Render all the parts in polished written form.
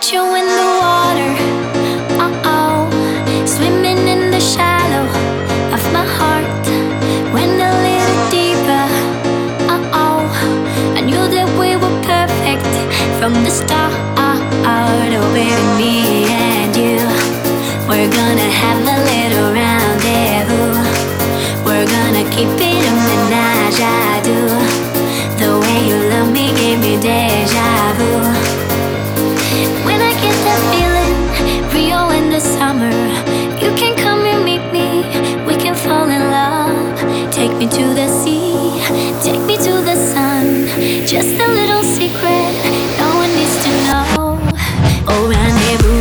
you in the water, swimming in the shallow of my heart. Went a little deeper, I knew that we were perfect from the start. Oh baby, me and you, we're gonna have a little rendezvous. We're gonna keep it a menage à deux. The way you love me gave me deja vu. When I get that feeling, Rio in the summer, you can come and meet me. We can fall in love. Take me to the sea, take me to the sun. Just a little secret, no one needs to know. Oh, rendezvous.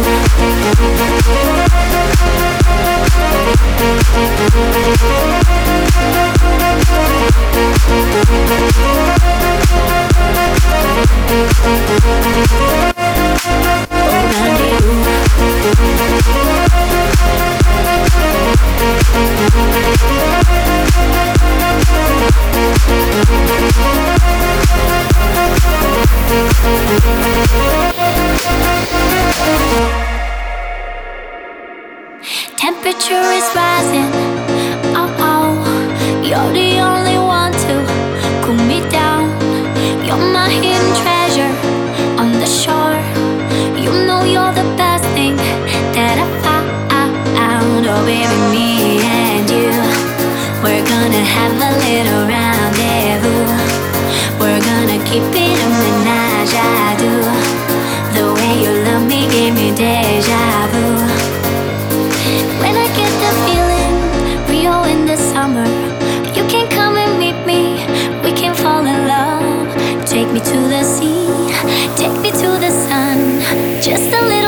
Temperature is rising, you're the only one to cool me down. You're my hidden treasure on the shore. You know you're the best thing that I found. Oh baby, me and you, we're gonna have a little rendezvous. We're gonna keep it a menage à deux. The way you love me gave me deja vu. When I get the feeling, Rio in the summer, you can come and meet me. We can fall in love. Take me to the sea, take me to the sun. Just a little